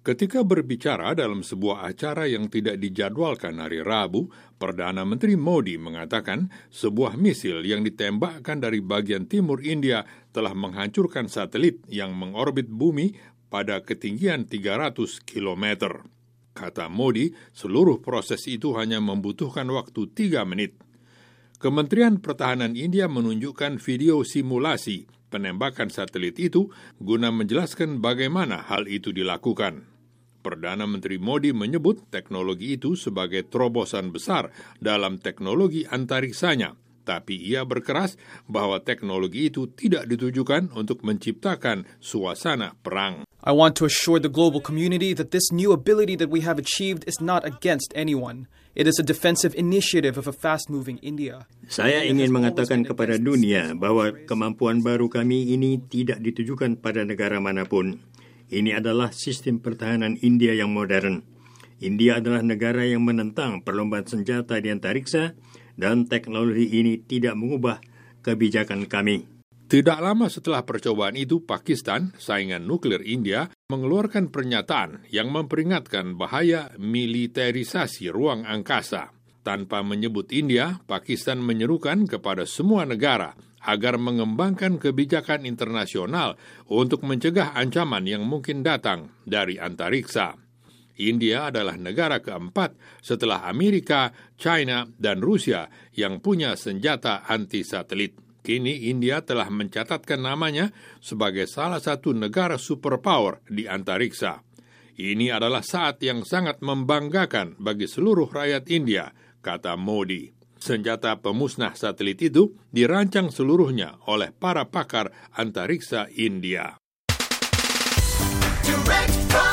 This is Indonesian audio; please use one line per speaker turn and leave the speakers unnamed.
Ketika berbicara dalam sebuah acara yang tidak dijadwalkan hari Rabu, Perdana Menteri Modi mengatakan sebuah misil yang ditembakkan dari bagian timur India telah menghancurkan satelit yang mengorbit bumi pada ketinggian 300 km. Kata Modi, seluruh proses itu hanya membutuhkan waktu 3 menit. Kementerian Pertahanan India menunjukkan video simulasi penembakan satelit itu guna menjelaskan bagaimana hal itu dilakukan. Perdana Menteri Modi menyebut teknologi itu sebagai terobosan besar dalam teknologi antariksanya, tapi ia berkeras bahwa teknologi itu tidak ditujukan untuk menciptakan suasana perang.
I want to assure the global community that this new ability that we have achieved is not against anyone. It is a defensive initiative of a fast-moving India.
Saya ingin mengatakan kepada dunia bahwa kemampuan baru kami ini tidak ditujukan pada negara manapun. Ini adalah sistem pertahanan India yang modern. India adalah negara yang menentang perlombaan senjata di antariksa dan teknologi ini tidak mengubah kebijakan kami.
Tidak lama setelah percobaan itu, Pakistan, saingan nuklir India, mengeluarkan pernyataan yang memperingatkan bahaya militerisasi ruang angkasa. Tanpa menyebut India, Pakistan menyerukan kepada semua negara agar mengembangkan kebijakan internasional untuk mencegah ancaman yang mungkin datang dari antariksa. India adalah negara keempat setelah Amerika, China, dan Rusia yang punya senjata anti-satelit. Kini India telah mencatatkan namanya sebagai salah satu negara superpower di antariksa. Ini adalah saat yang sangat membanggakan bagi seluruh rakyat India, kata Modi. Senjata pemusnah satelit itu dirancang seluruhnya oleh para pakar antariksa India. Direct